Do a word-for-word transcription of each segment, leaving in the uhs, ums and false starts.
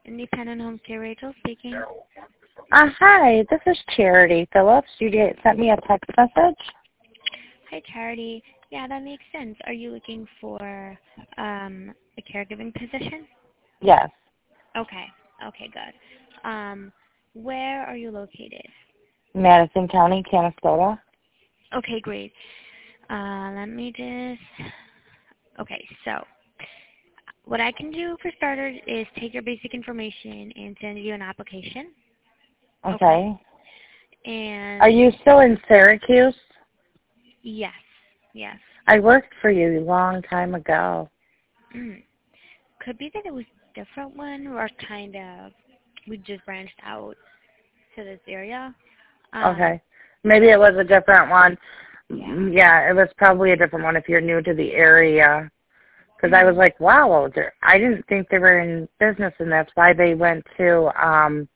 Independent Home Care, Rachel speaking. Uh, hi, this is Charity Phillips. You did, sent me a text message. Hi, Charity. Yeah, that makes sense. Are you looking for um, a caregiving position? Yes, Okay. Okay, good. Um, where are you located? Madison County, Canastota. Okay, great. Uh, let me just... Okay, so what I can do for starters is take your basic information and send you an application. Okay. Okay. And Are you still in Syracuse? yes, yes. I worked for you a long time ago. Mm. Could be that it was a different one or kind of we just branched out to this area. Um, Okay. Maybe it was a different one. Yeah. Yeah, it was probably a different one if you're new to the area. Because I was like, wow, they're- I didn't think they were in business, and that's why they went to um,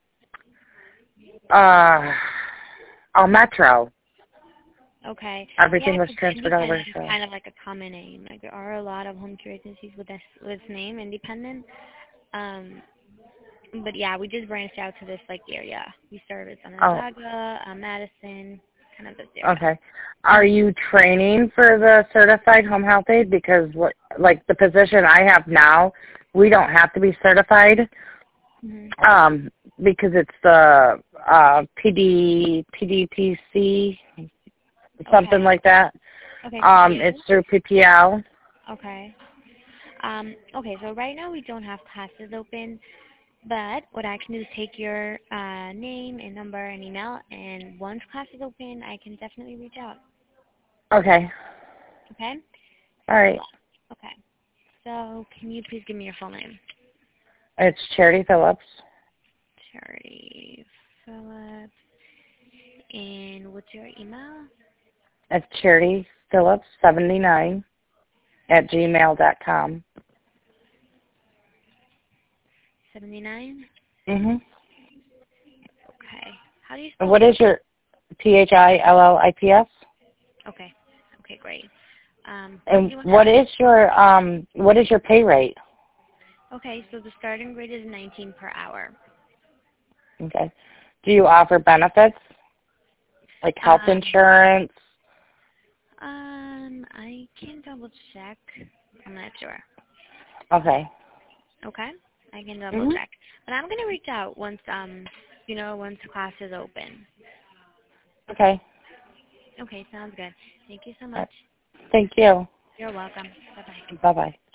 uh, oh, Metro. Okay. Everything Yeah, was 'cause transferred over. Independent is So. kind of like a common name. Like there are a lot of home care agencies with this with this name, Independent. Um, but yeah, we just branched out to this like area. We started with Oh, Onondaga, uh, Madison, kind of this area. okay. Are you training for the certified home health aide? Because what, like the position I have now, we don't have to be certified Mm-hmm. um, because it's the uh, P D P D P C, something Okay. like that. Okay. Um, P P L? it's through P P L. Okay. Um, okay, so right now we don't have classes open, but what I can do is take your uh, name and number and email, and once class is open, I can definitely reach out. Okay. Okay? All right. Okay. So can you please give me your full name? It's Charity Phillips. Charity Phillips. And what's your email? It's Charity Phillips seventy-nine at gmail dot com. seventy-nine? Mhm. Okay. How do you And spell what your... is your P H I L L I P S? Okay. Okay, great. Um, what do And you want what is your um what is your pay rate? to... Okay, so the starting rate is nineteen per hour. Okay. Do you offer benefits like health Um, insurance? um, I can double check. I'm not sure. Okay. Okay? I can double Mhm. check. But I'm going to reach out once, um, you know, once class is open. Okay. Okay, sounds good. Thank you so All much. right. Thank you. You're welcome. Bye-bye. Bye bye.